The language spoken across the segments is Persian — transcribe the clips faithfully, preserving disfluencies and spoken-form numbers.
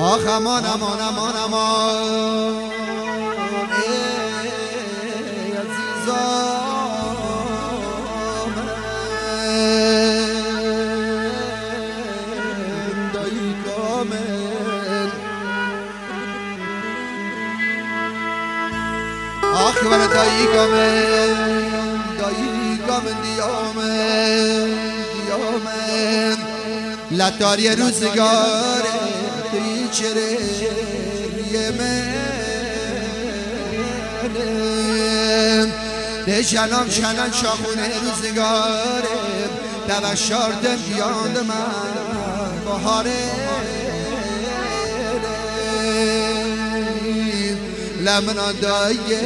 آخ امان امان امان امان ای عزیزام دایی کامل آخ من دایی کامل دایی کامل دیامن دیامن لطاری روزگاره توی چره منم ده جنام شنن شاخونه روزگاره دوشاردن بیاند من بهاره لمنا دایه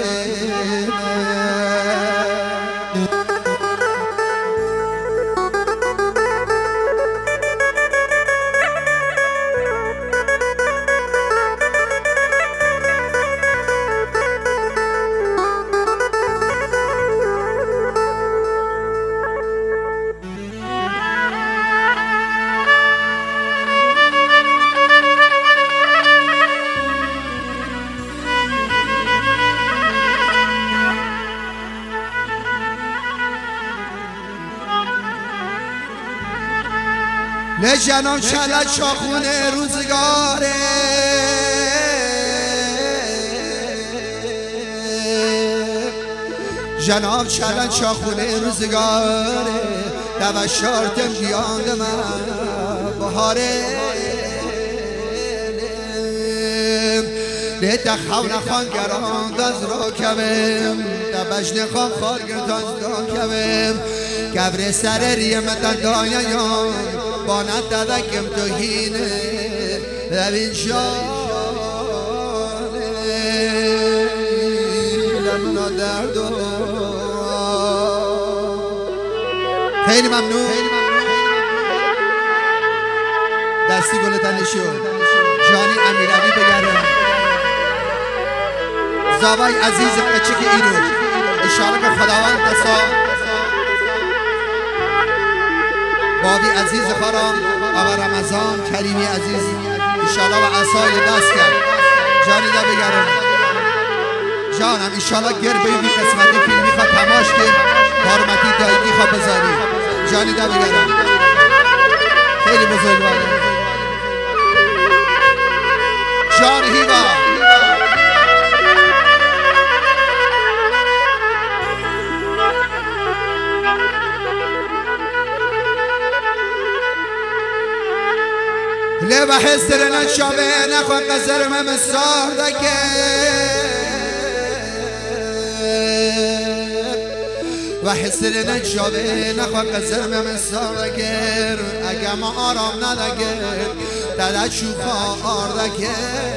لجنان شلد شاخونه روزگاره جناب شلد شاخونه روزگاره دوشاردن بیاند من بهاره ده تخون خان گراند از را کبم دبشن خان خار گرداز را کبم کبر سر ریمتن دایان بانت دادکم تو هینه ببین شانه لمنا دردو خیلی ممنون دستی گل تنشو جانی امیروی بگرم زابای عزیز قچک اینو اشاره که خداوند دستا بابی عزیز خارم آقا رمضان کریمی عزیز انشالله و عصای دست کرد جانی دا بگرم جانم انشالله گر بیدی قسمتی فیلمی خواه تماش که حرمتی دایدی خواه بذاری جانی دا بگرم خیلی بزرگواره جان هیوا لی بحسر نشابه نخواه قصر ممسار دکه و حسر نشابه نخواه قصر ممسار دکه اگه ما آرام ندکه دادا شوخا آردکه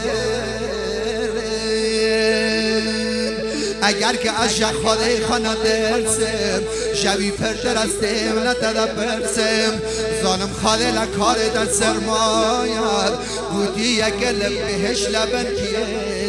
اگر که از شخواده خانه درسم شوی پرتر استیم نتده برسم ظالم خاله لکار در سرمایم بودی یک لب بهش لبن کیه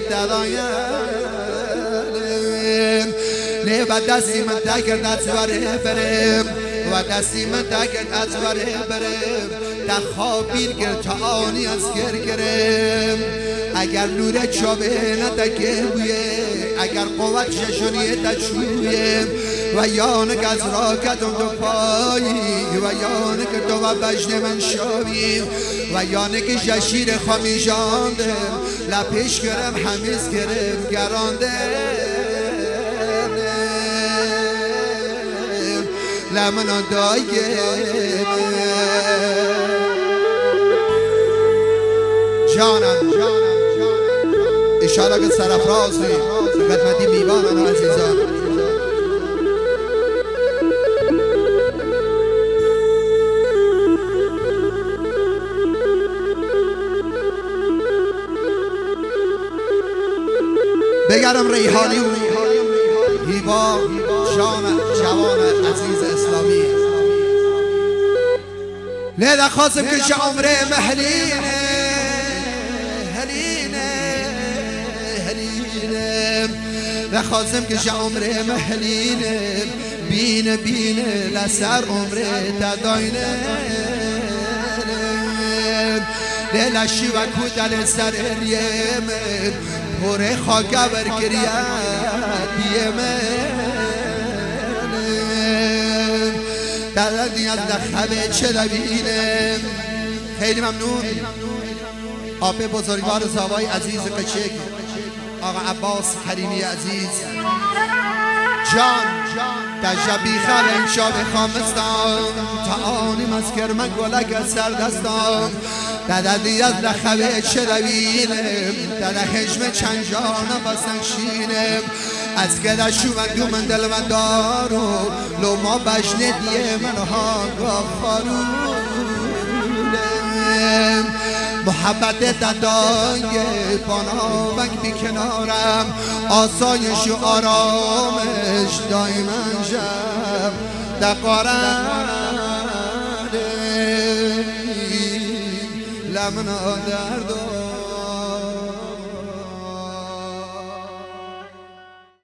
دایم نه و دستی من تگرد از وره برم و دستی من تگرد از وره برم تخابیر گر تا آنی از گر گرم اگر نور چابه نتکه بویه اگر قوت ششونیه تچویه و یانک از راکتم تو پایی و یانک تو و بجن من شاویم و یانک ششیر خوامی جاندم لپش گرم همیز گرم گراندم لمنا دایم جانم اشاره که سرفرازی خدمتی میوانان و عزیزان بگرم ریحانی و هیوا جان جوان عزیز اسلامی لیده خواستم که عمره محلینه و خواستم که عمره محلینه بینه بینه لسر عمره تداینه دلشی و کودل سر ریمن پره خاکه برگرید یمن در دیاز دخبه چه دوینم. خیلی ممنون آب بزرگوار زاوای عزیز قچک آقا عباس کریمی عزیز جان در جبی خر این شاب خامستان تا آنیم از کرمه گلک از سردستان در دیاز دخبه چه دوینم در حجم چند جانم بسن شینم از کده شومندو من دل من دارو لو ما بشنه دیه من ها گفارونم محبت دندانگه بانامک بی کنارم آسایش و آرامش دایما شب دقارم لمنا درد